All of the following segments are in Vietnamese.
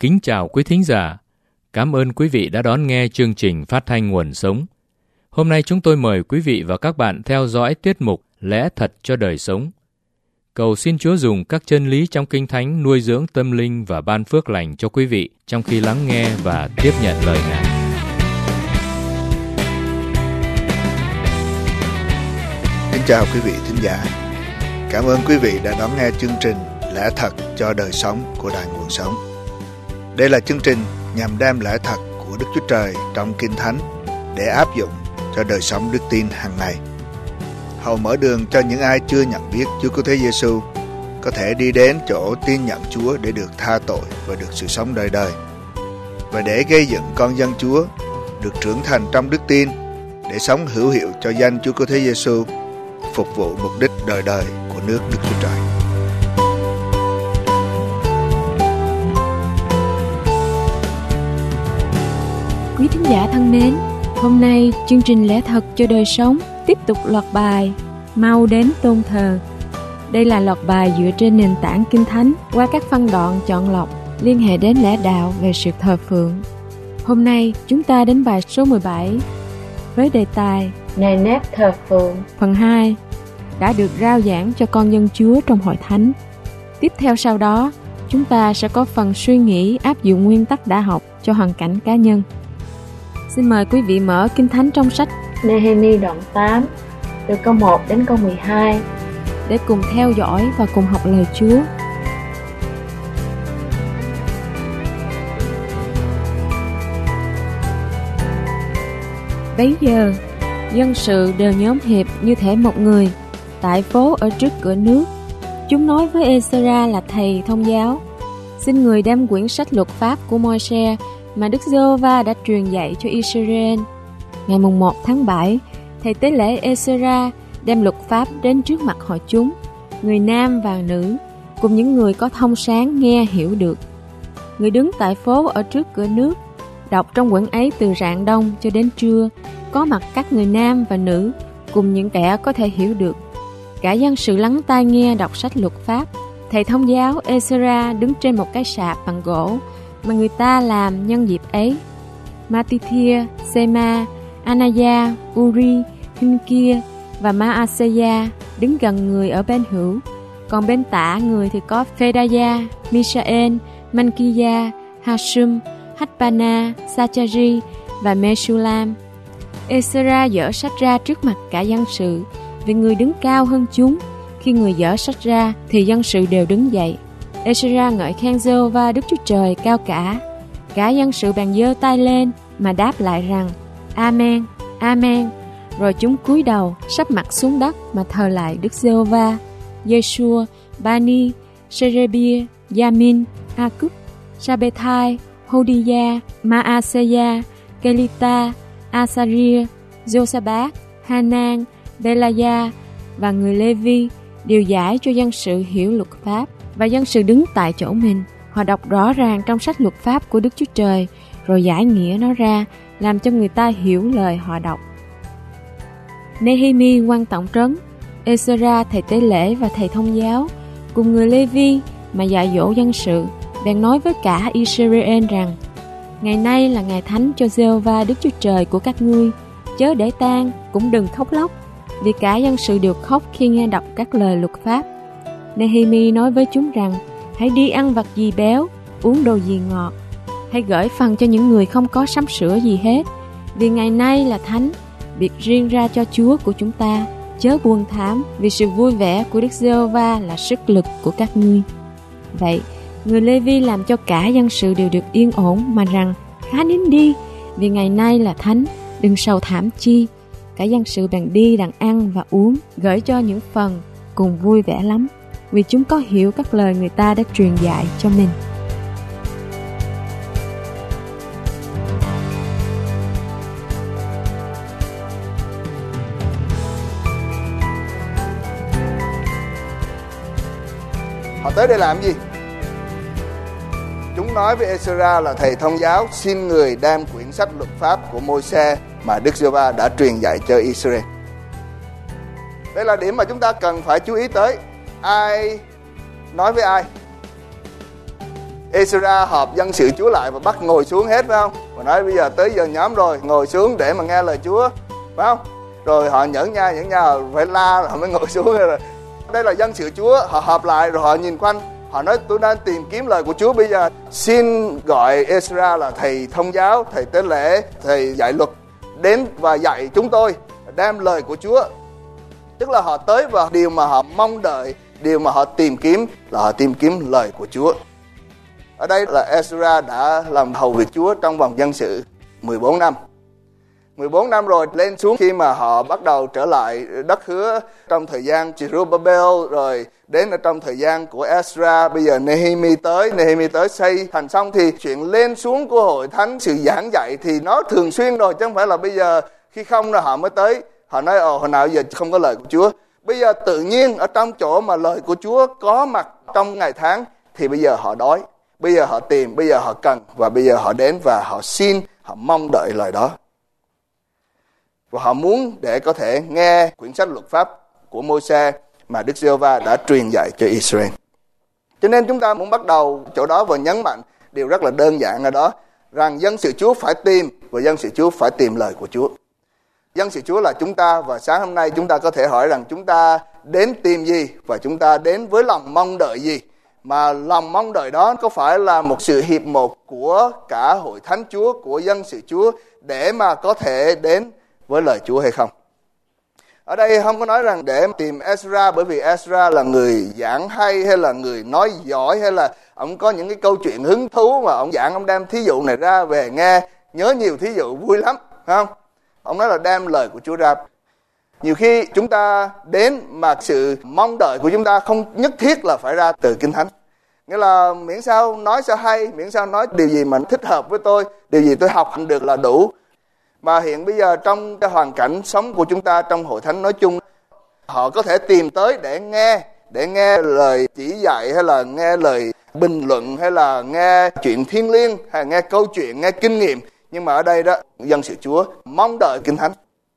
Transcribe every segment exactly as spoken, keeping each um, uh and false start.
Kính chào quý thính giả. Cảm ơn quý vị đã đón nghe chương trình phát thanh Nguồn Sống. Hôm nay chúng tôi mời quý vị và các bạn theo dõi tiết mục Lẽ Thật cho Đời Sống. Cầu xin Chúa dùng các chân lý trong Kinh Thánh nuôi dưỡng tâm linh và ban phước lành cho quý vị trong khi lắng nghe và tiếp nhận lời Ngài. Kính chào quý vị thính giả. Cảm ơn quý vị đã đón nghe chương trình Lẽ Thật cho Đời Sống của Đài Nguồn Sống. Đây là chương trình nhằm đem lẽ thật của Đức Chúa Trời trong Kinh Thánh để áp dụng cho đời sống đức tin hàng ngày. Hầu mở đường cho những ai chưa nhận biết Chúa Cứu Thế Giêsu có thể đi đến chỗ tin nhận Chúa để được tha tội và được sự sống đời đời, và để gây dựng con dân Chúa được trưởng thành trong đức tin để sống hữu hiệu cho danh Chúa Cứu Thế Giêsu, phục vụ mục đích đời đời của nước Đức Chúa Trời. Quý thính giả thân mến, hôm nay chương trình Lẽ Thật cho Đời Sống tiếp tục loạt bài Mau đến tôn thờ. Đây là loạt bài dựa trên nền tảng Kinh Thánh qua các phân đoạn chọn lọc liên hệ đến lẽ đạo về sự thờ phượng. Hôm nay chúng ta đến bài số mười bảy với đề tài Nề nếp thờ phượng phần hai đã được rao giảng cho con dân Chúa trong hội thánh. Tiếp theo sau đó, chúng ta sẽ có phần suy nghĩ áp dụng nguyên tắc đã học cho hoàn cảnh cá nhân. Xin mời quý vị mở Kinh Thánh trong sách Nê-hê-mi đoạn tám, từ câu một đến câu mười hai, để cùng theo dõi và cùng học lời Chúa. Bấy giờ, dân sự đều nhóm hiệp như thể một người, tại phố ở trước cửa nước. Chúng nói với Ê-sê-ra là thầy thông giáo, xin người đem quyển sách luật pháp của Môi-se mà Đức Giê-hô-va đã truyền dạy cho Israel. Ngày mùng một tháng bảy, thầy tế lễ Ê-sê-ra đem luật pháp đến trước mặt hội chúng, người nam và nữ, cùng những người có thông sáng nghe hiểu được. Người đứng tại phố ở trước cửa nước, đọc trong quyển ấy từ rạng đông cho đến trưa, có mặt các người nam và nữ, cùng những kẻ có thể hiểu được. Cả dân sự lắng tai nghe đọc sách luật pháp. Thầy thông giáo Ê-sê-ra đứng trên một cái sạp bằng gỗ mà người ta làm nhân dịp ấy. Ma-ti-thia, Se-ma, Anaya, Uri, Hin-kia và Ma-a-se-ya đứng gần người ở bên hữu. Còn bên tả người thì có Phê-đa-ya, Mi-sa-en, Man-ki-ya, Ha-sum, Hách-ba-na, Sa-cha-ri và Mê-su-lam. Ê-sê-ra dở sách ra trước mặt cả dân sự, vì người đứng cao hơn chúng. Khi người dở sách ra thì dân sự đều đứng dậy. Ê-sê-ra ngợi khen Giê-hô-va Đức Chúa Trời cao cả. Cả dân sự bèn giơ tay lên mà đáp lại rằng Amen, Amen. Rồi chúng cúi đầu sắp mặt xuống đất mà thờ lại Đức Giê-hô-va. Giê-xua, Ba-ni, Sê-rê-bia, Gia-min, A-cúp, Sa-bê-thai, Hô-đi-ya, Ma-a-se-ya, Ke-li-ta, A-sa-ria, Giô-sa-bát, Ha-nan, Bê-la-ya và người Lê-vi đều giải cho dân sự hiểu luật pháp. Và dân sự đứng tại chỗ mình, họ đọc rõ ràng trong sách luật pháp của Đức Chúa Trời, rồi giải nghĩa nó ra, làm cho người ta hiểu lời họ đọc. Nê-hê-mi quan tổng trấn, Ê-sê-ra thầy tế lễ và thầy thông giáo, cùng người Lê-vi mà dạy dỗ dân sự, bèn nói với cả Israel rằng: ngày nay là ngày thánh cho Giê-hô-va Đức Chúa Trời của các ngươi, chớ để tang, cũng đừng khóc lóc, vì cả dân sự đều khóc khi nghe đọc các lời luật pháp. Nê-hê-mi nói với chúng rằng: hãy đi ăn vặt gì béo, uống đồ gì ngọt, hãy gửi phần cho những người không có sắm sửa gì hết, vì ngày nay là thánh, biệt riêng ra cho Chúa của chúng ta. Chớ buồn thảm, vì sự vui vẻ của Đức Giê-hô-va là sức lực của các ngươi. Vậy, người Lê-vi làm cho cả dân sự đều được yên ổn mà rằng: khá nín đi, vì ngày nay là thánh, đừng sầu thảm chi. Cả dân sự bèn đi đặng ăn và uống, gửi cho những phần, cùng vui vẻ lắm, vì chúng có hiểu các lời người ta đã truyền dạy cho mình. Họ tới đây làm gì? Chúng nói với Ê-sê-ra là thầy thông giáo, xin người đem quyển sách luật pháp của Môi-se mà Đức Giê-hô-va đã truyền dạy cho Israel. Đây là điểm mà chúng ta cần phải chú ý tới. Ai nói với ai? Ezra họp dân sự Chúa lại và bắt ngồi xuống hết, phải không? Và nói bây giờ tới giờ nhóm rồi, ngồi xuống để mà nghe lời Chúa, phải không? Rồi họ nhẫn nha, nhẫn nha, phải la họ mới ngồi xuống. Rồi đây là dân sự Chúa, họ họp lại rồi họ nhìn quanh, họ nói tôi đang tìm kiếm lời của Chúa, bây giờ xin gọi Ezra là thầy thông giáo, thầy tế lễ, thầy dạy luật đến và dạy chúng tôi đem lời của Chúa. Tức là họ tới và điều mà họ mong đợi, điều mà họ tìm kiếm là họ tìm kiếm lời của Chúa. Ở đây là Ezra đã làm hầu việc Chúa trong vòng dân sự mười bốn năm. mười bốn năm rồi lên xuống khi mà họ bắt đầu trở lại đất hứa trong thời gian Zerubbabel, rồi đến ở trong thời gian của Ezra, bây giờ Nehemi tới, Nehemi tới xây thành xong thì chuyện lên xuống của hội thánh, sự giảng dạy thì nó thường xuyên rồi, chứ không phải là bây giờ khi không rồi họ mới tới, họ nói ồ hồi nào giờ không có lời của Chúa. Bây giờ tự nhiên ở trong chỗ mà lời của Chúa có mặt trong ngày tháng thì bây giờ họ đói, bây giờ họ tìm, bây giờ họ cần, và bây giờ họ đến và họ xin, họ mong đợi lời đó. Và họ muốn để có thể nghe quyển sách luật pháp của Môi-se mà Đức Giê-hô-va đã truyền dạy cho Israel. Cho nên chúng ta muốn bắt đầu chỗ đó và nhấn mạnh điều rất là đơn giản ở đó, rằng dân sự Chúa phải tìm, và dân sự Chúa phải tìm lời của Chúa. Dân sự Chúa là chúng ta, và sáng hôm nay chúng ta có thể hỏi rằng chúng ta đến tìm gì và chúng ta đến với lòng mong đợi gì. Mà lòng mong đợi đó có phải là một sự hiệp một của cả hội thánh Chúa, của dân sự Chúa để mà có thể đến với lời Chúa hay không? Ở đây không có nói rằng để tìm Ezra bởi vì Ezra là người giảng hay, hay là người nói giỏi, hay là ông có những cái câu chuyện hứng thú mà ông giảng, ông đem thí dụ này ra về nghe, nhớ nhiều thí dụ vui lắm, phải không? Ông nói là đem lời của Chúa ra. Nhiều khi chúng ta đến mà sự mong đợi của chúng ta không nhất thiết là phải ra từ Kinh Thánh. Nghĩa là miễn sao nói sao hay, miễn sao nói điều gì mà thích hợp với tôi, điều gì tôi học được là đủ. Mà hiện bây giờ trong cái hoàn cảnh sống của chúng ta trong hội thánh nói chung, họ có thể tìm tới để nghe, để nghe lời chỉ dạy, hay là nghe lời bình luận, hay là nghe chuyện thiêng liêng, hay là nghe câu chuyện, nghe kinh nghiệm. Nhưng mà ở đây đó, dân sự Chúa mong đợi Kinh Thánh.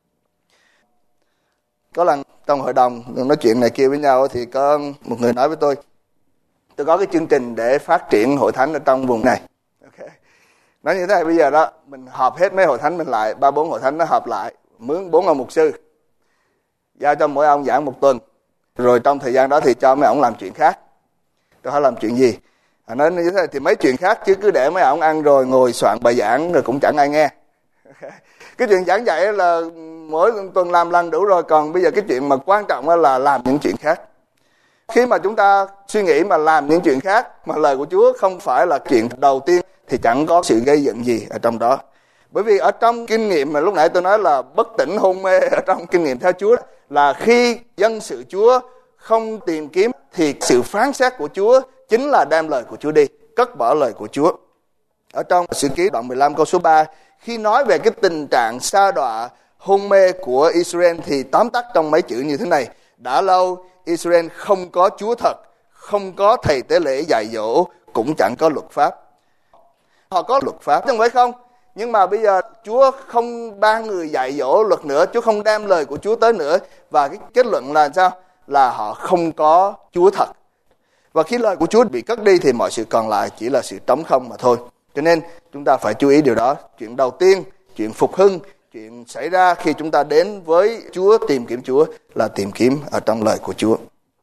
Có lần trong hội đồng nói chuyện này kia với nhau thì có một người nói với tôi, tôi có cái chương trình để phát triển hội thánh ở trong vùng này. Okay. Nói như thế này, bây giờ đó mình họp hết mấy hội thánh mình lại, ba bốn hội thánh nó họp lại, mướn bốn ông mục sư, giao cho mỗi ông giảng một tuần, rồi trong thời gian đó thì cho mấy ông làm chuyện khác. Tôi hỏi làm chuyện gì? À, nói như thế này thì mấy chuyện khác chứ cứ để mấy ông ăn rồi ngồi soạn bài giảng rồi cũng chẳng ai nghe. Okay. Cái chuyện giảng dạy là mỗi tuần làm lần đủ rồi, còn bây giờ cái chuyện mà quan trọng là làm những chuyện khác. Khi mà chúng ta suy nghĩ mà làm những chuyện khác mà lời của Chúa không phải là chuyện đầu tiên thì chẳng có sự gây dựng gì ở trong đó. Bởi vì ở trong kinh nghiệm mà lúc nãy tôi nói là bất tỉnh hôn mê ở trong kinh nghiệm theo Chúa, là khi dân sự Chúa không tìm kiếm thì sự phán xét của Chúa chính là đem lời của Chúa đi, cất bỏ lời của Chúa. Ở trong Sử Ký đoạn mười lăm câu số ba, khi nói về cái tình trạng sa đọa hôn mê của Israel thì tóm tắt trong mấy chữ như thế này: đã lâu Israel không có Chúa thật, không có thầy tế lễ dạy dỗ, cũng chẳng có luật pháp. Họ có luật pháp chứ không phải không, nhưng mà bây giờ Chúa không ban người dạy dỗ luật nữa, Chúa không đem lời của Chúa tới nữa, và cái kết luận là sao? Là họ không có Chúa thật. Và khi lời của Chúa bị cất đi thì mọi sự còn lại chỉ là sự trống không mà thôi. Cho nên chúng ta phải chú ý điều đó. Chuyện đầu tiên, chuyện phục hưng, chuyện xảy ra khi chúng ta đến với Chúa, tìm kiếm Chúa là tìm kiếm ở trong lời của Chúa.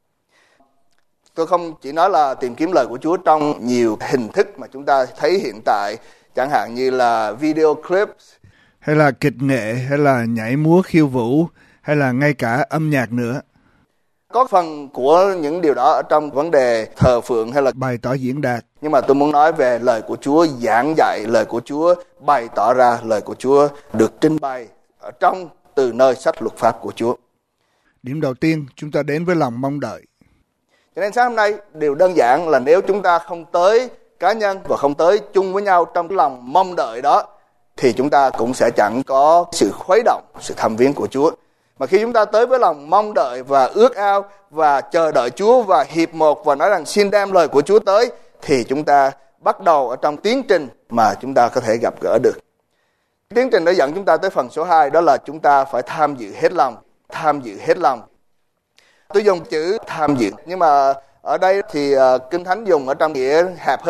Tôi không chỉ nói là tìm kiếm lời của Chúa trong nhiều hình thức mà chúng ta thấy hiện tại, chẳng hạn như là video clips, hay là kịch nghệ, hay là nhảy múa khiêu vũ, hay là ngay cả âm nhạc nữa. Có phần của những điều đó ở trong vấn đề thờ phượng hay là bày tỏ diễn đạt. Nhưng mà tôi muốn nói về lời của Chúa giảng dạy, lời của Chúa bày tỏ ra, lời của Chúa được trình bày ở trong từ nơi sách luật pháp của Chúa. Điểm đầu tiên, chúng ta đến với lòng mong đợi. Cho nên sáng hôm nay, điều đơn giản là nếu chúng ta không tới cá nhân và không tới chung với nhau trong lòng mong đợi đó, thì chúng ta cũng sẽ chẳng có sự khuấy động, sự thăm viếng của Chúa. Mà khi chúng ta tới với lòng mong đợi và ước ao và chờ đợi Chúa và hiệp một và nói rằng xin đem lời của Chúa tới, thì chúng ta bắt đầu ở trong tiến trình mà chúng ta có thể gặp gỡ được. Tiến trình đó dẫn chúng ta tới phần số hai, đó là chúng ta phải tham dự hết lòng. Tham dự hết lòng. Tôi dùng chữ tham dự, nhưng mà ở đây thì uh, Kinh Thánh dùng ở trong nghĩa hẹp hơn,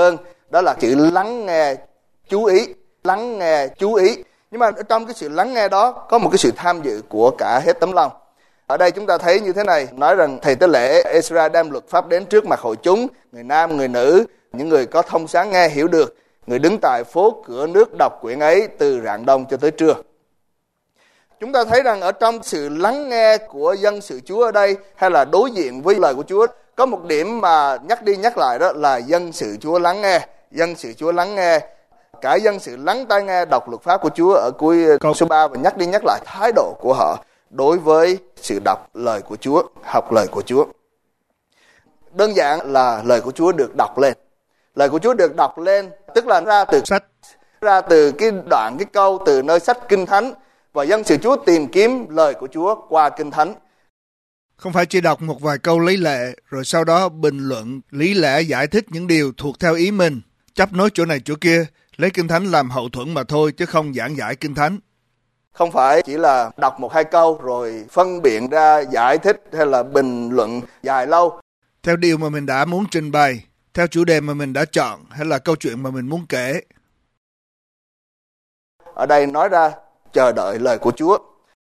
Đó là chữ lắng nghe, chú ý, lắng nghe, chú ý. Nhưng mà trong cái sự lắng nghe đó có một cái sự tham dự của cả hết tấm lòng. Ở đây chúng ta thấy như thế này, nói rằng thầy tế lễ Ezra đem luật pháp đến trước mặt hội chúng, người nam, người nữ, những người có thông sáng nghe hiểu được, người đứng tại phố cửa nước đọc quyển ấy từ rạng đông cho tới trưa. Chúng ta thấy rằng ở trong sự lắng nghe của dân sự Chúa ở đây, hay là đối diện với lời của Chúa, có một điểm mà nhắc đi nhắc lại, đó là dân sự Chúa lắng nghe. Dân sự Chúa lắng nghe, cả dân sự lắng tai nghe đọc luật pháp của Chúa ở cuối câu số ba, và nhắc đi nhắc lại thái độ của họ đối với sự đọc lời của Chúa, học lời của Chúa. Đơn giản là lời của Chúa được đọc lên. Lời của Chúa được đọc lên, tức là ra từ sách, ra từ cái đoạn, cái câu từ nơi sách Kinh Thánh, và dân sự Chúa tìm kiếm lời của Chúa qua Kinh Thánh. Không phải chỉ đọc một vài câu lý lẽ, rồi sau đó bình luận, lý lẽ giải thích những điều thuộc theo ý mình, chấp nối chỗ này chỗ kia, lấy Kinh Thánh làm hậu thuẫn mà thôi, chứ không giảng giải Kinh Thánh. Không phải chỉ là đọc một hai câu rồi phân biện ra, giải thích hay là bình luận dài lâu. Theo điều mà mình đã muốn trình bày, theo chủ đề mà mình đã chọn, hay là câu chuyện mà mình muốn kể. Ở đây nói ra chờ đợi lời của Chúa.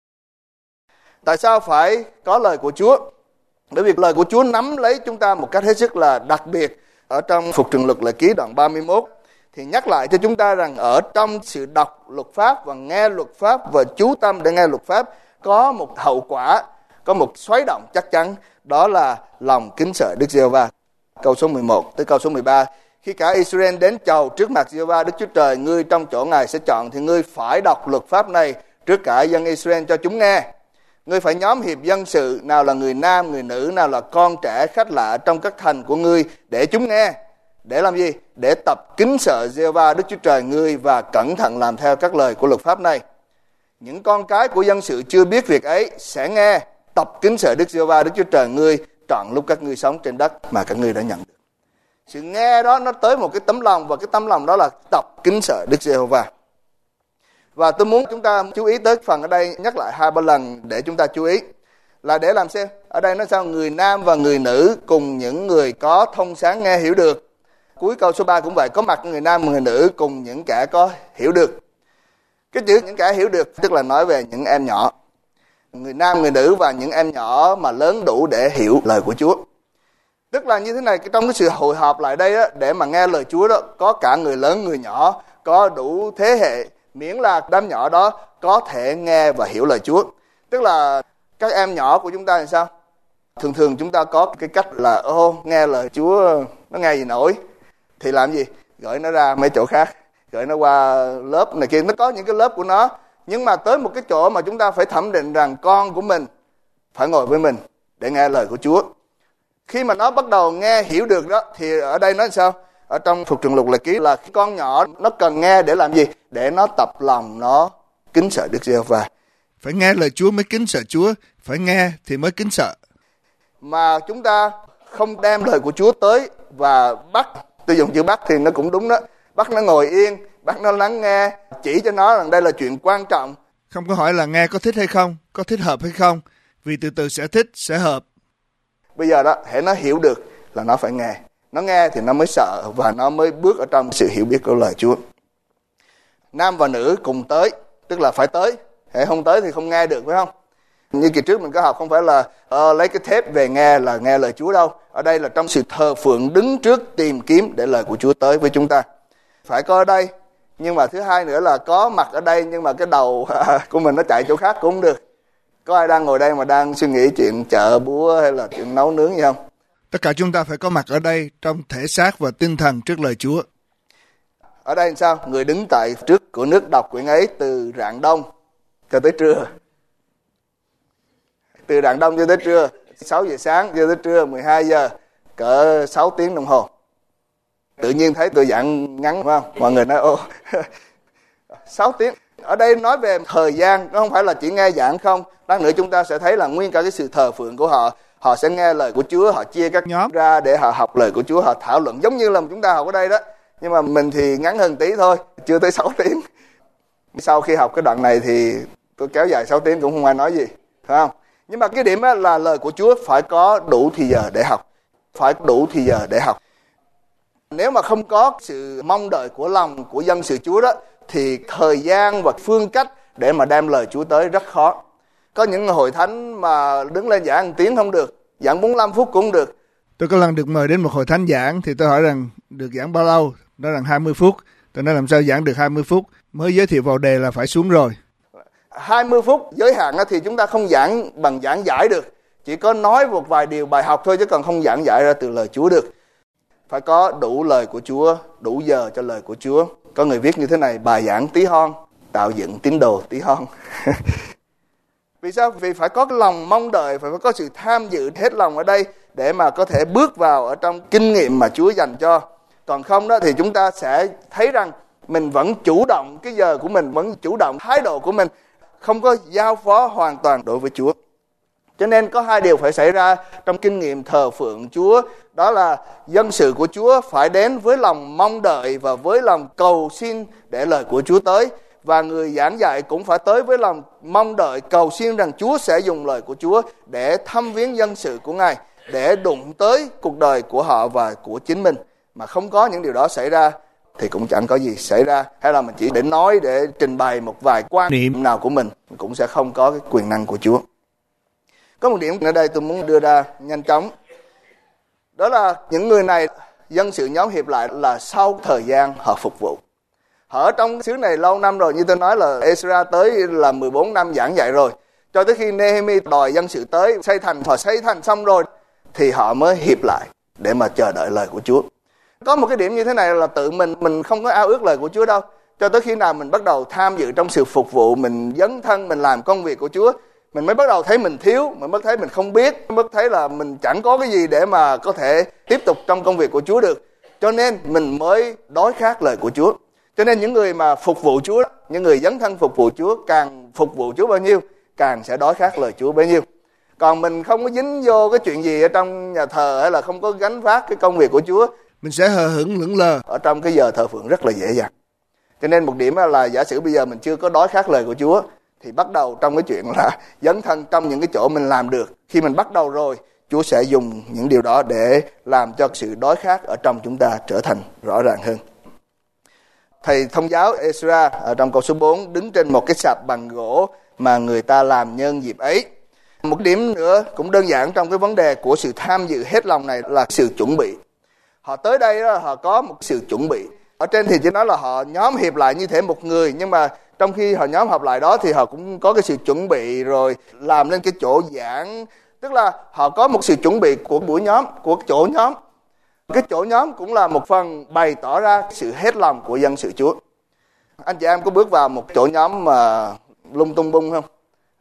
Tại sao phải có lời của Chúa? Bởi vì lời của Chúa nắm lấy chúng ta một cách hết sức là đặc biệt. Ở trong Phục Truyền Luật Lệ Ký đoạn ba mươi mốt thì nhắc lại cho chúng ta rằng ở trong sự đọc luật pháp và nghe luật pháp và chú tâm để nghe luật pháp có một hậu quả, có một xoáy động chắc chắn, đó là lòng kính sợ Đức Giê-hô-va. Câu số mười một tới câu số mười ba. Khi cả Israel đến chầu trước mặt Giê-hô-va Đức Chúa Trời ngươi trong chỗ Ngài sẽ chọn, thì ngươi phải đọc luật pháp này trước cả dân Israel cho chúng nghe. Ngươi phải nhóm hiệp dân sự, nào là người nam, người nữ, nào là con trẻ, khách lạ trong các thành của ngươi, để chúng nghe. Để làm gì? Để tập kính sợ Giê-hô-va Đức Chúa Trời ngươi và cẩn thận làm theo các lời của luật pháp này. Những con cái của dân sự chưa biết việc ấy sẽ nghe, tập kính sợ Đức Giê-hô-va Đức Chúa Trời ngươi trọn lúc các ngươi sống trên đất mà các ngươi đã nhận được. Sự nghe đó nó tới một cái tấm lòng, và cái tấm lòng đó là tập kính sợ Đức Giê-hô-va. Và tôi muốn chúng ta chú ý tới phần ở đây, nhắc lại hai ba lần để chúng ta chú ý. Là để làm sao? Ở đây nó sao? Người nam và người nữ cùng những người có thông sáng nghe hiểu được. Cuối câu số ba cũng vậy, có mặt người nam và người nữ cùng những kẻ có hiểu được. Cái chữ những kẻ hiểu được tức là nói về những em nhỏ. Người nam, người nữ và những em nhỏ mà lớn đủ để hiểu lời của Chúa. Tức là như thế này, trong cái sự hội họp lại đây đó, để mà nghe lời Chúa đó, có cả người lớn, người nhỏ, có đủ thế hệ, miễn là đám nhỏ đó có thể nghe và hiểu lời Chúa. Tức là các em nhỏ của chúng ta thì sao? Thường thường chúng ta có cái cách là ô nghe lời Chúa nó nghe gì nổi, thì làm gì? Gửi nó ra mấy chỗ khác, gửi nó qua lớp này kia, nó có những cái lớp của nó. Nhưng mà tới một cái chỗ mà chúng ta phải thẩm định rằng con của mình phải ngồi với mình để nghe lời của Chúa. Khi mà nó bắt đầu nghe hiểu được đó, thì ở đây nó sao? Ở trong Phục Truyền Luật Lệ Ký là con nhỏ nó cần nghe để làm gì? Để nó tập lòng nó kính sợ Đức Giê-hô-va. Phải nghe lời Chúa mới kính sợ Chúa, phải nghe thì mới kính sợ. Mà chúng ta không đem lời của Chúa tới và bắt, tôi dùng chữ bắt thì nó cũng đúng đó, bắt nó ngồi yên, bắt nó lắng nghe, chỉ cho nó rằng đây là chuyện quan trọng. Không có hỏi là nghe có thích hay không, có thích hợp hay không, vì từ từ sẽ thích, sẽ hợp. Bây giờ đó, hễ nó hiểu được là nó phải nghe. Nó nghe thì nó mới sợ và nó mới bước ở trong sự hiểu biết của lời Chúa. Nam và nữ cùng tới, tức là phải tới. Hễ không tới thì không nghe được, phải không? Như kỳ trước mình có học, không phải là uh, lấy cái thép về nghe là nghe lời Chúa đâu. Ở đây là trong sự thờ phượng đứng trước tìm kiếm để lời của Chúa tới với chúng ta. Phải có ở đây, nhưng mà thứ hai nữa là có mặt ở đây nhưng mà cái đầu của mình nó chạy chỗ khác cũng không được. Có ai đang ngồi đây mà đang suy nghĩ chuyện chợ búa hay là chuyện nấu nướng gì không? Tất cả chúng ta phải có mặt ở đây trong thể xác và tinh thần trước lời Chúa. Ở đây làm sao? Người đứng tại trước cửa nước đọc quyển ấy từ rạng đông cho tới trưa. Từ rạng đông cho tới trưa, sáu giờ sáng cho tới trưa, mười hai giờ, cỡ sáu tiếng đồng hồ. Tự nhiên thấy tôi giảng ngắn, phải không? Mọi người nói ô, sáu tiếng. Ở đây nói về thời gian, nó không phải là chỉ nghe giảng không. Lát nữa chúng ta sẽ thấy là nguyên cả cái sự thờ phượng của họ. Họ sẽ nghe lời của Chúa, họ chia các nhóm ra để họ học lời của Chúa, họ thảo luận giống như là chúng ta học ở đây đó. Nhưng mà mình thì ngắn hơn tí thôi, chưa tới sáu tiếng. Sau khi học cái đoạn này thì tôi kéo dài sáu tiếng cũng không ai nói gì, phải không? Nhưng mà cái điểm là lời của Chúa phải có đủ thì giờ để học. Phải đủ thì giờ để học. Nếu mà không có sự mong đợi của lòng của dân sự Chúa đó, thì thời gian và phương cách để mà đem lời Chúa tới rất khó. Có những hội thánh mà đứng lên giảng một tiếng không được, giảng bốn mươi lăm phút cũng không được. Tôi có lần được mời đến một hội thánh giảng, thì tôi hỏi rằng được giảng bao lâu? Nói rằng hai mươi phút. Tôi nói làm sao giảng được hai mươi phút, mới giới thiệu vào đề là phải xuống rồi. hai mươi phút giới hạn thì chúng ta không giảng bằng giảng giải được. Chỉ có nói một vài điều bài học thôi, chứ còn không giảng giải ra từ lời Chúa được. Phải có đủ lời của Chúa, đủ giờ cho lời của Chúa. Có người viết như thế này: bài giảng tí hon, tạo dựng tín đồ tí hon. Vì sao? Vì phải có cái lòng mong đợi, phải có sự tham dự hết lòng ở đây để mà có thể bước vào ở trong kinh nghiệm mà Chúa dành cho. Còn không đó thì chúng ta sẽ thấy rằng mình vẫn chủ động cái giờ của mình, vẫn chủ động thái độ của mình, không có giao phó hoàn toàn đối với Chúa. Cho nên có hai điều phải xảy ra trong kinh nghiệm thờ phượng Chúa. Đó là dân sự của Chúa phải đến với lòng mong đợi và với lòng cầu xin để lời của Chúa tới. Và người giảng dạy cũng phải tới với lòng mong đợi, cầu xin rằng Chúa sẽ dùng lời của Chúa để thăm viếng dân sự của Ngài, để đụng tới cuộc đời của họ và của chính mình. Mà không có những điều đó xảy ra thì cũng chẳng có gì xảy ra. Hay là mình chỉ để nói, để trình bày một vài quan niệm nào của mình, cũng sẽ không có cái quyền năng của Chúa. Có một điểm ở đây tôi muốn đưa ra nhanh chóng. Đó là những người này, dân sự nhóm hiệp lại là sau thời gian họ phục vụ. Họ ở trong xứ này lâu năm rồi, như tôi nói là Ezra tới là mười bốn năm giảng dạy rồi. Cho tới khi Nehemi đòi dân sự tới xây thành, họ xây thành xong rồi thì họ mới hiệp lại để mà chờ đợi lời của Chúa. Có một cái điểm như thế này là tự mình, mình không có ao ước lời của Chúa đâu. Cho tới khi nào mình bắt đầu tham dự trong sự phục vụ, mình dấn thân, mình làm công việc của Chúa, mình mới bắt đầu thấy mình thiếu, mình mới thấy mình không biết, mới thấy là mình chẳng có cái gì để mà có thể tiếp tục trong công việc của Chúa được. Cho nên mình mới đói khát lời của Chúa. Cho nên những người mà phục vụ Chúa, những người dấn thân phục vụ Chúa, càng phục vụ Chúa bao nhiêu, càng sẽ đói khát lời Chúa bấy nhiêu. Còn mình không có dính vô cái chuyện gì ở trong nhà thờ, hay là không có gánh vác cái công việc của Chúa, mình sẽ hờ hững lững lờ ở trong cái giờ thờ phượng rất là dễ dàng. Cho nên một điểm là giả sử bây giờ mình chưa có đói khát lời của Chúa, thì bắt đầu trong cái chuyện là dấn thân trong những cái chỗ mình làm được. Khi mình bắt đầu rồi, Chúa sẽ dùng những điều đó để làm cho sự đói khát ở trong chúng ta trở thành rõ ràng hơn. Thầy thông giáo Ezra ở trong câu số bốn đứng trên một cái sạp bằng gỗ mà người ta làm nhân dịp ấy. Một điểm nữa cũng đơn giản trong cái vấn đề của sự tham dự hết lòng này là sự chuẩn bị. Họ tới đây đó, họ có một sự chuẩn bị. Ở trên thì chỉ nói là họ nhóm hiệp lại như thể một người, nhưng mà trong khi họ nhóm họp lại đó thì họ cũng có cái sự chuẩn bị rồi làm lên cái chỗ giảng. Tức là họ có một sự chuẩn bị của buổi nhóm, của chỗ nhóm. Cái chỗ nhóm cũng là một phần bày tỏ ra sự hết lòng của dân sự Chúa. Anh chị em có bước vào một chỗ nhóm mà lung tung bung không?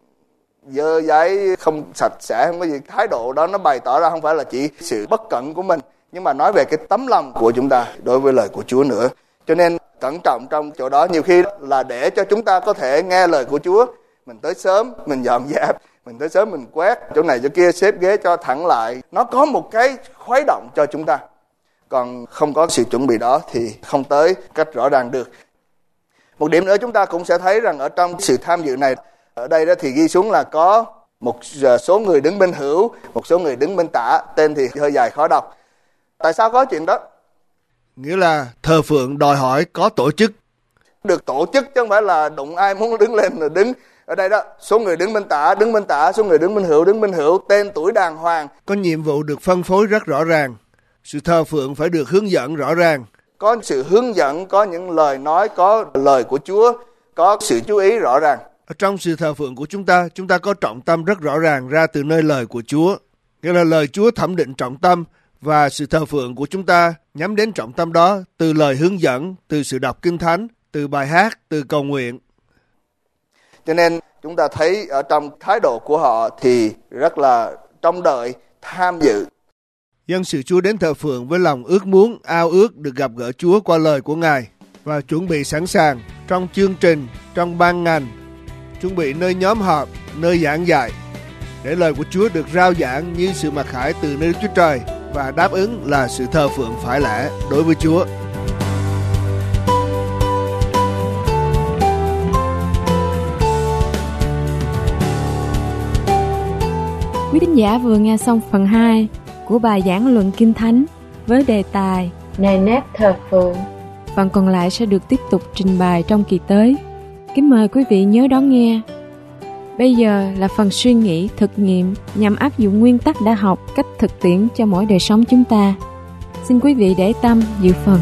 Dơ giấy, không sạch sẽ, không có gì. Thái độ đó nó bày tỏ ra không phải là chỉ sự bất cẩn của mình, nhưng mà nói về cái tấm lòng của chúng ta đối với lời của Chúa nữa. Cho nên cẩn trọng trong chỗ đó, nhiều khi là để cho chúng ta có thể nghe lời của Chúa. Mình tới sớm, mình dọn dẹp, mình tới sớm mình quét, chỗ này chỗ kia xếp ghế cho thẳng lại. Nó có một cái khuấy động cho chúng ta. Còn không có sự chuẩn bị đó thì không tới cách rõ ràng được. Một điểm nữa chúng ta cũng sẽ thấy rằng ở trong sự tham dự này, ở đây đó thì ghi xuống là có một số người đứng bên hữu, một số người đứng bên tả. Tên thì hơi dài khó đọc. Tại sao có chuyện đó? Nghĩa là thờ phượng đòi hỏi có tổ chức. Được tổ chức chứ không phải là đụng ai muốn đứng lên là đứng. Ở đây đó, số người đứng bên tả, đứng bên tả, số người đứng bên hữu, đứng bên hữu, tên tuổi đàng hoàng. Có nhiệm vụ được phân phối rất rõ ràng. Sự thờ phượng phải được hướng dẫn rõ ràng. Có sự hướng dẫn, có những lời nói, có lời của Chúa, có sự chú ý rõ ràng. Ở trong sự thờ phượng của chúng ta, chúng ta có trọng tâm rất rõ ràng ra từ nơi lời của Chúa. Nghĩa là lời Chúa thẩm định trọng tâm, và sự thờ phượng của chúng ta nhắm đến trọng tâm đó từ lời hướng dẫn, từ sự đọc kinh thánh, từ bài hát, từ cầu nguyện. Cho nên chúng ta thấy ở trong thái độ của họ thì rất là trông đợi, tham dự. Dân sự Chúa đến thờ phượng với lòng ước muốn, ao ước được gặp gỡ Chúa qua lời của Ngài và chuẩn bị sẵn sàng trong chương trình, trong ban ngành, chuẩn bị nơi nhóm họp, nơi giảng dạy, để lời của Chúa được rao giảng như sự mặc khải từ nơi Đức Chúa Trời và đáp ứng là sự thờ phượng phải lẽ đối với Chúa. Quý thính giả vừa nghe xong phần hai của bài giảng luận Kinh Thánh với đề tài nề nếp thờ phượng. Phần còn lại sẽ được tiếp tục trình bày trong kỳ tới. Kính mời quý vị nhớ đón nghe. Bây giờ là phần suy nghĩ, thực nghiệm nhằm áp dụng nguyên tắc đã học cách thực tiễn cho mỗi đời sống chúng ta. Xin quý vị để tâm dự phần.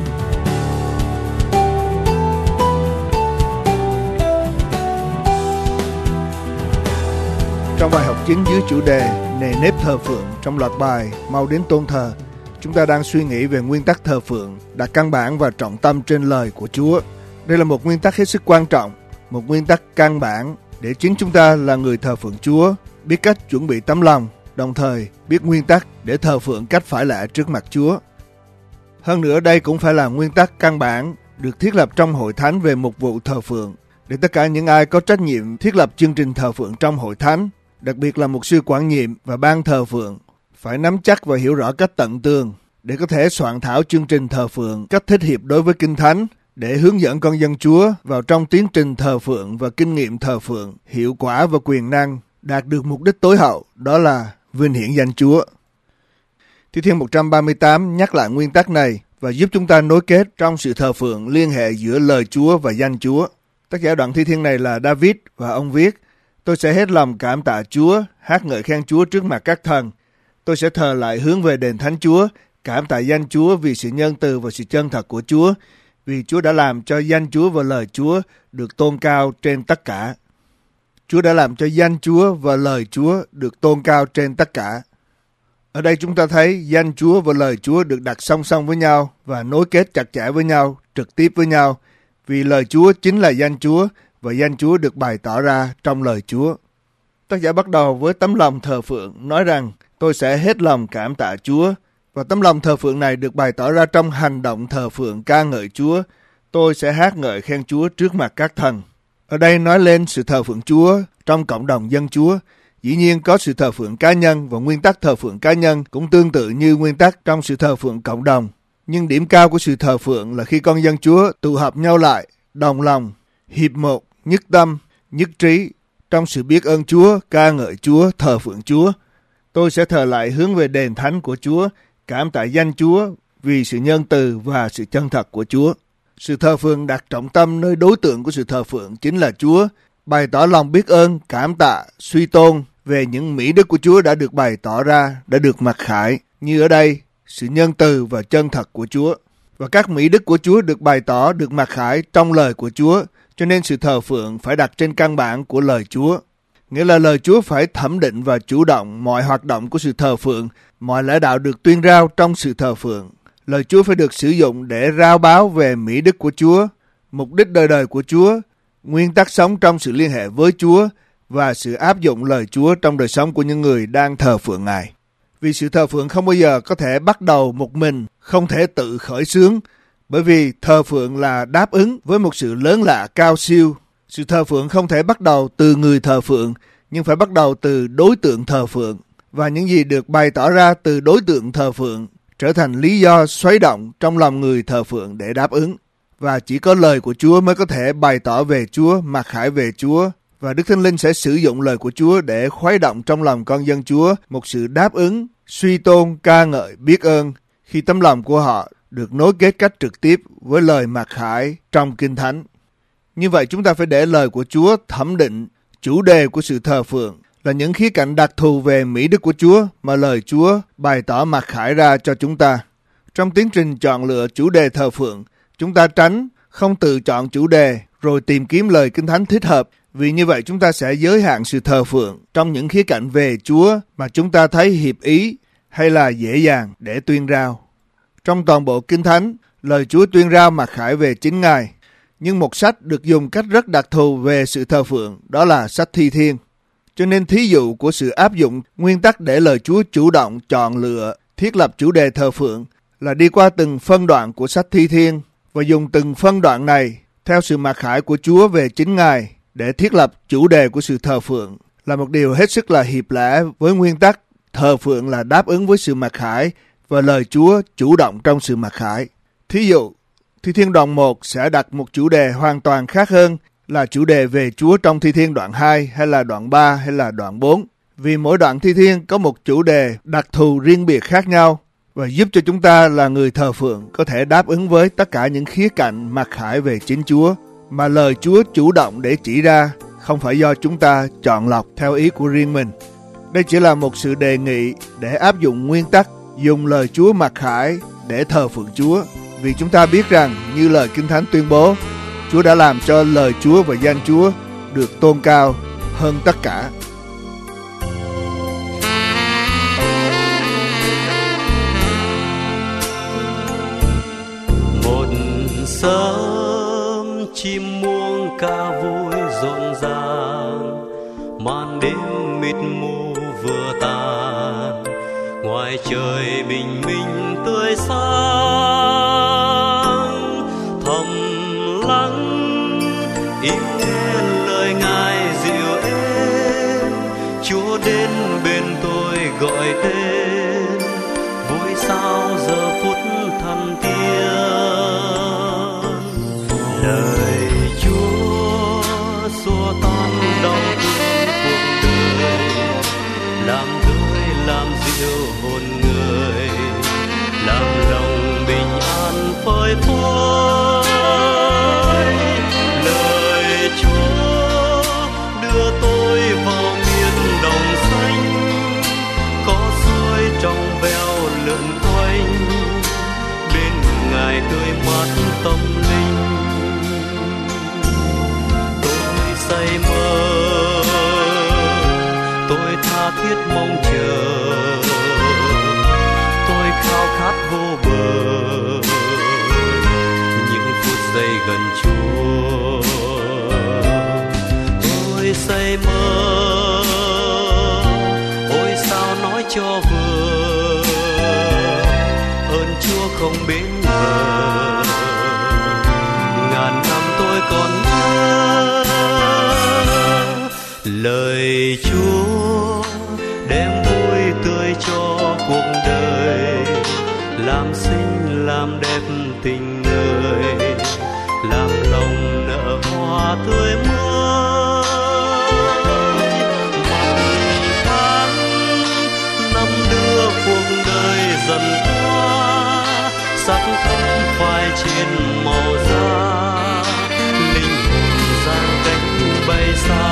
Trong bài học chính dưới chủ đề nề nếp thờ phượng trong loạt bài Mau đến tôn thờ, chúng ta đang suy nghĩ về nguyên tắc thờ phượng, đặt căn bản và trọng tâm trên lời của Chúa. Đây là một nguyên tắc hết sức quan trọng, một nguyên tắc căn bản để chính chúng ta là người thờ phượng Chúa, biết cách chuẩn bị tấm lòng, đồng thời biết nguyên tắc để thờ phượng cách phải lẽ trước mặt Chúa. Hơn nữa đây cũng phải là nguyên tắc căn bản được thiết lập trong hội thánh về mục vụ thờ phượng, để tất cả những ai có trách nhiệm thiết lập chương trình thờ phượng trong hội thánh, đặc biệt là mục sư quản nhiệm và ban thờ phượng, phải nắm chắc và hiểu rõ cách tận tường để có thể soạn thảo chương trình thờ phượng cách thích hợp đối với Kinh Thánh, để hướng dẫn con dân Chúa vào trong tiến trình thờ phượng và kinh nghiệm thờ phượng hiệu quả và quyền năng, đạt được mục đích tối hậu, đó là vinh hiển danh Chúa. Thi Thiên một trăm ba mươi tám nhắc lại nguyên tắc này và giúp chúng ta nối kết trong sự thờ phượng liên hệ giữa lời Chúa và danh Chúa. Tác giả đoạn thi thiên này là David và ông viết: Tôi sẽ hết lòng cảm tạ Chúa, hát ngợi khen Chúa trước mặt các thần. Tôi sẽ thờ lại hướng về đền thánh Chúa, cảm tạ danh Chúa vì sự nhân từ và sự chân thật của Chúa, vì Chúa đã làm cho danh Chúa và lời Chúa được tôn cao trên tất cả. Chúa đã làm cho danh Chúa và lời Chúa được tôn cao trên tất cả. Ở đây chúng ta thấy danh Chúa và lời Chúa được đặt song song với nhau và nối kết chặt chẽ với nhau, trực tiếp với nhau, vì lời Chúa chính là danh Chúa và danh Chúa được bày tỏ ra trong lời Chúa. Tác giả bắt đầu với tấm lòng thờ phượng, nói rằng tôi sẽ hết lòng cảm tạ Chúa, và tấm lòng thờ phượng này được bày tỏ ra trong hành động thờ phượng ca ngợi Chúa. Tôi sẽ hát ngợi khen Chúa trước mặt các thần. Ở đây nói lên sự thờ phượng Chúa trong cộng đồng dân Chúa. Dĩ nhiên có sự thờ phượng cá nhân, và nguyên tắc thờ phượng cá nhân cũng tương tự như nguyên tắc trong sự thờ phượng cộng đồng. Nhưng điểm cao của sự thờ phượng là khi con dân Chúa tụ họp nhau lại, đồng lòng, hiệp một, nhất tâm, nhất trí, trong sự biết ơn Chúa, ca ngợi Chúa, thờ phượng Chúa. Tôi sẽ thờ lại hướng về đền thánh của Chúa, cảm tạ danh Chúa vì sự nhân từ và sự chân thật của Chúa. Sự thờ phượng đặt trọng tâm nơi đối tượng của sự thờ phượng chính là Chúa, bày tỏ lòng biết ơn, cảm tạ, suy tôn về những mỹ đức của Chúa đã được bày tỏ ra, đã được mặc khải, như ở đây, sự nhân từ và chân thật của Chúa. Và các mỹ đức của Chúa được bày tỏ, được mặc khải trong lời của Chúa, cho nên sự thờ phượng phải đặt trên căn bản của lời Chúa. Nghĩa là lời Chúa phải thẩm định và chủ động mọi hoạt động của sự thờ phượng, mọi lẽ đạo được tuyên rao trong sự thờ phượng. Lời Chúa phải được sử dụng để rao báo về mỹ đức của Chúa, mục đích đời đời của Chúa, nguyên tắc sống trong sự liên hệ với Chúa và sự áp dụng lời Chúa trong đời sống của những người đang thờ phượng Ngài. Vì sự thờ phượng không bao giờ có thể bắt đầu một mình, không thể tự khởi xướng, bởi vì thờ phượng là đáp ứng với một sự lớn lạ cao siêu. Sự thờ phượng không thể bắt đầu từ người thờ phượng, nhưng phải bắt đầu từ đối tượng thờ phượng. Và những gì được bày tỏ ra từ đối tượng thờ phượng trở thành lý do xoáy động trong lòng người thờ phượng để đáp ứng. Và chỉ có lời của Chúa mới có thể bày tỏ về Chúa, mặc khải về Chúa. Và Đức Thánh Linh sẽ sử dụng lời của Chúa để khuấy động trong lòng con dân Chúa một sự đáp ứng, suy tôn, ca ngợi, biết ơn khi tấm lòng của họ được nối kết cách trực tiếp với lời mặc khải trong Kinh Thánh. Như vậy chúng ta phải để lời của Chúa thẩm định chủ đề của sự thờ phượng là những khía cạnh đặc thù về mỹ đức của Chúa mà lời Chúa bày tỏ mặc khải ra cho chúng ta. Trong tiến trình chọn lựa chủ đề thờ phượng, chúng ta tránh không tự chọn chủ đề rồi tìm kiếm lời Kinh Thánh thích hợp, vì như vậy chúng ta sẽ giới hạn sự thờ phượng trong những khía cạnh về Chúa mà chúng ta thấy hiệp ý hay là dễ dàng để tuyên rao. Trong toàn bộ Kinh Thánh, lời Chúa tuyên rao mặc khải về chính Ngài, nhưng một sách được dùng cách rất đặc thù về sự thờ phượng, đó là sách Thi Thiên. Cho nên thí dụ của sự áp dụng nguyên tắc để lời Chúa chủ động chọn lựa, thiết lập chủ đề thờ phượng là đi qua từng phân đoạn của sách Thi Thiên và dùng từng phân đoạn này theo sự mặc khải của Chúa về chính Ngài để thiết lập chủ đề của sự thờ phượng là một điều hết sức là hiệp lẽ với nguyên tắc thờ phượng là đáp ứng với sự mặc khải và lời Chúa chủ động trong sự mặc khải. Thí dụ, Thi Thiên đoạn một sẽ đặt một chủ đề hoàn toàn khác hơn là chủ đề về Chúa trong Thi Thiên đoạn hai hay là đoạn ba hay là đoạn bốn. Vì mỗi đoạn Thi Thiên có một chủ đề đặc thù riêng biệt khác nhau và giúp cho chúng ta là người thờ phượng có thể đáp ứng với tất cả những khía cạnh mặc khải về chính Chúa mà lời Chúa chủ động để chỉ ra, không phải do chúng ta chọn lọc theo ý của riêng mình. Đây chỉ là một sự đề nghị để áp dụng nguyên tắc dùng lời Chúa mặc khải để thờ phượng Chúa, vì chúng ta biết rằng như lời Kinh Thánh tuyên bố, Chúa đã làm cho lời Chúa và danh Chúa được tôn cao hơn tất cả. Một sớm chim muông ca vui rộn ràng, màn đêm mịt mù vừa tàn, ngoài trời bình minh tươi sáng, thầm lắng im nghe lời Ngài dịu êm. Chúa đến bên tôi gọi tên, vui sao giờ phút thăng thiên. Lời Chúa xua tan đau thương cuộc đời, làm tươi làm dịu hồn người, làm lòng bình an phơi phới. Lời Chúa đưa tôi vào miền đồng xanh, có suối trong veo lượn quanh, bên Ngài tươi mát tâm linh. Tôi say mơ, tôi tha thiết mong chờ, tôi khao khát vô bờ, những phút giây gần Chúa. Tôi say mơ, ôi sao nói cho vừa, ơn Chúa không bến bờ, ngàn năm tôi còn nhớ. Lời Chúa đem vui tươi cho cuộc đời, làm xinh làm đẹp tình người, làm lòng nở hoa tươi mới. Mặt tháng năm đưa cuộc đời dần qua, sắc thắm phai trên màu da, linh hồn giang cánh bay xa.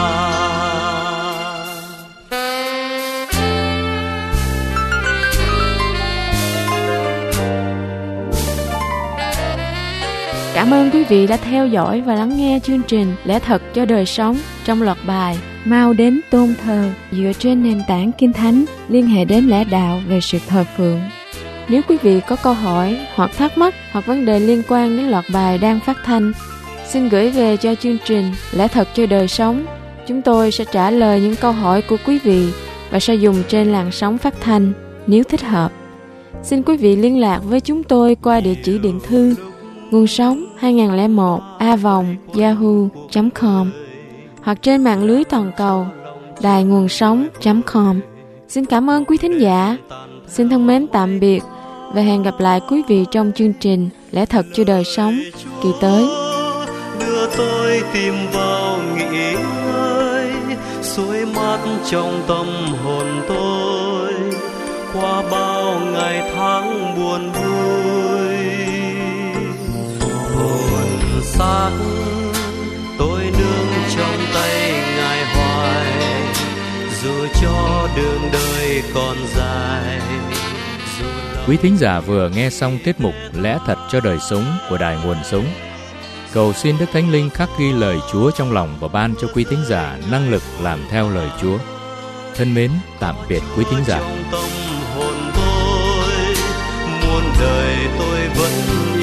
Cảm ơn quý vị đã theo dõi và lắng nghe chương trình Lẽ Thật cho Đời Sống trong loạt bài Mau Đến Tôn Thờ dựa trên nền tảng Kinh Thánh liên hệ đến lẽ đạo về sự thờ phượng. Nếu quý vị có câu hỏi hoặc thắc mắc hoặc vấn đề liên quan đến loạt bài đang phát thanh, xin gửi về cho chương trình Lẽ Thật cho Đời Sống. Chúng tôi sẽ trả lời những câu hỏi của quý vị và sẽ dùng trên làn sóng phát thanh nếu thích hợp. Xin quý vị liên lạc với chúng tôi qua địa chỉ điện thư nguồn sống hai không một a vòng yahoo chấm com hoặc trên mạng lưới toàn cầu đài nguồn sống chấm com. Xin cảm ơn quý thính giả. Xin thân mến tạm biệt và hẹn gặp lại quý vị trong chương trình Lẽ Thật cho Đời Sống kỳ tới. Đưa tôi tìm vào nghỉ ngơi, suối mát trong tâm hồn tôi, qua bao ngày tháng buồn vui. Hồn xác tôi nương trong tay Ngài hoài, dù cho đường đời còn dài. Quý thính giả vừa nghe xong tiết mục Lẽ Thật cho Đời Sống của Đài Nguồn Sống. Cầu xin Đức Thánh Linh khắc ghi lời Chúa trong lòng và ban cho quý thính giả năng lực làm theo lời Chúa. Thân mến, tạm biệt quý thính giả. Trong tâm hồn tôi, muôn đời tôi vẫn